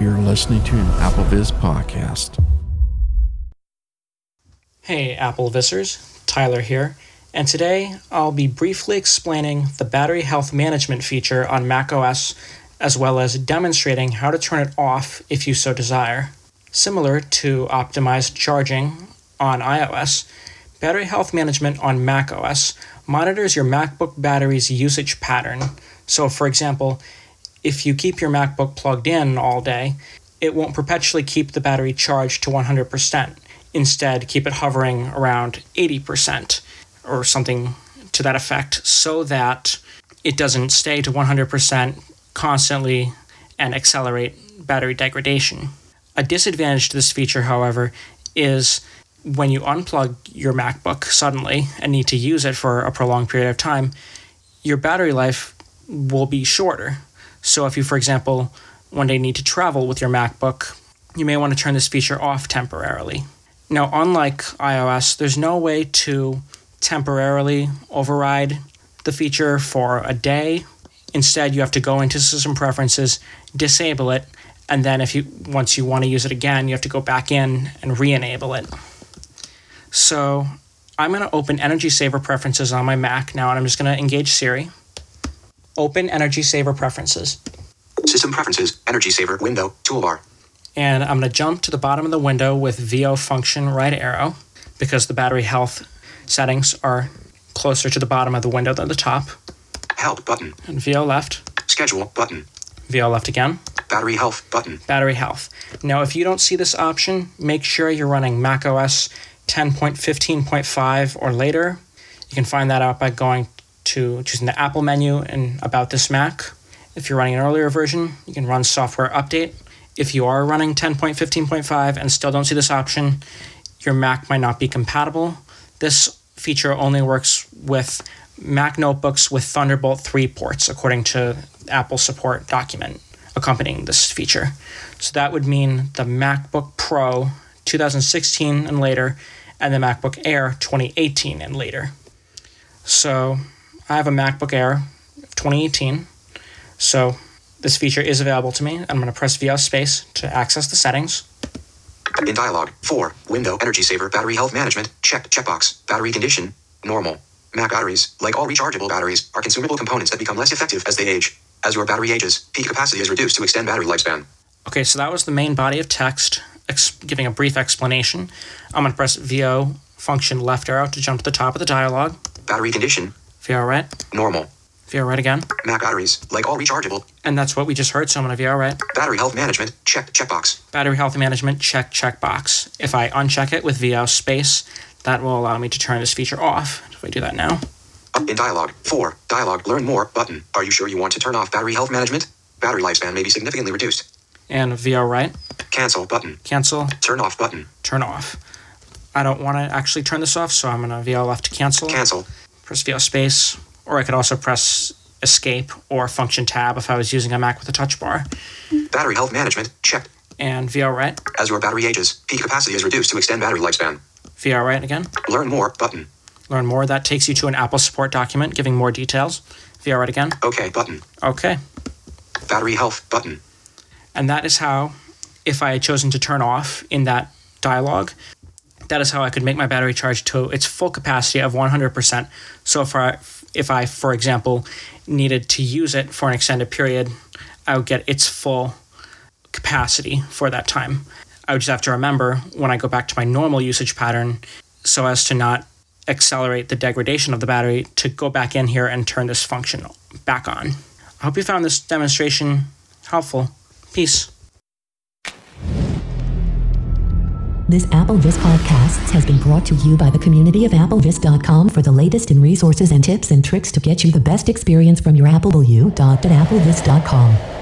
You're listening to an AppleVis podcast. Hey AppleVisers, Tyler here, and today I'll be briefly explaining the battery health management feature on macOS, as well as demonstrating how to turn it off if you so desire. Similar to optimized charging on iOS, battery health management on macOS monitors your MacBook battery's usage pattern. So for example, if you keep your MacBook plugged in all day, it won't perpetually keep the battery charged to 100%. Instead, keep it hovering around 80% or something to that effect, so that it doesn't stay to 100% constantly and accelerate battery degradation. A disadvantage to this feature, however, is when you unplug your MacBook suddenly and need to use it for a prolonged period of time, your battery life will be shorter. So if you, for example, one day need to travel with your MacBook, you may want to turn this feature off temporarily. Now, unlike iOS, there's no way to temporarily override the feature for a day. Instead, you have to go into System Preferences, disable it, and then once you want to use it again, you have to go back in and re-enable it. So I'm going to open Energy Saver Preferences on my Mac now, and I'm just going to engage Siri. Open Energy Saver Preferences. System Preferences, Energy Saver, window, toolbar. And I'm going to jump to the bottom of the window with VO function right arrow, because the battery health settings are closer to the bottom of the window than the top. Help button. And VO left. Schedule button. VO left again. Battery health button. Battery health. Now, if you don't see this option, make sure you're running macOS 10.15.5 or later. You can find that out by going to choosing the Apple menu and About This Mac. If you're running an earlier version, you can run Software Update. If you are running 10.15.5 and still don't see this option, your Mac might not be compatible. This feature only works with Mac notebooks with Thunderbolt 3 ports, according to the Apple support document accompanying this feature. So that would mean the MacBook Pro 2016 and later, and the MacBook Air 2018 and later. So I have a MacBook Air 2018, so this feature is available to me. I'm going to press VO space to access the settings. In dialog, 4, window, Energy Saver, battery health management, checkbox, battery condition, normal. Mac batteries, like all rechargeable batteries, are consumable components that become less effective as they age. As your battery ages, peak capacity is reduced to extend battery lifespan. Okay, so that was the main body of text, giving a brief explanation. I'm going to press VO function left arrow to jump to the top of the dialog. Battery condition. VO right. Normal. VO right again. Mac batteries, like all rechargeable. And that's what we just heard, so I'm going to VO right. Battery health management, checkbox. Battery health management, checkbox. If I uncheck it with VO space, that will allow me to turn this feature off. If I do that now. In dialog, 4, dialog, learn more, button. Are you sure you want to turn off battery health management? Battery lifespan may be significantly reduced. And VO right. Cancel button. Cancel. Turn off button. Turn off. I don't want to actually turn this off, so I'm going to VO left to cancel. Cancel. Press VO space, or I could also press Escape or Function Tab if I was using a Mac with a touch bar. Battery health management, checked. And VO right. As your battery ages, peak capacity is reduced to extend battery lifespan. VO right again. Learn more button. Learn more. That takes you to an Apple support document giving more details. VO right again. OK button. OK. Battery health button. And that is how, if I had chosen to turn off in that dialog, that is how I could make my battery charge to its full capacity of 100%. So if I, for example, needed to use it for an extended period, I would get its full capacity for that time. I would just have to remember when I go back to my normal usage pattern, so as to not accelerate the degradation of the battery, to go back in here and turn this function back on. I hope you found this demonstration helpful. Peace. This AppleVis podcast has been brought to you by the community of AppleVis.com. For the latest in resources and tips and tricks to get you the best experience from your Apple, at AppleVis.com.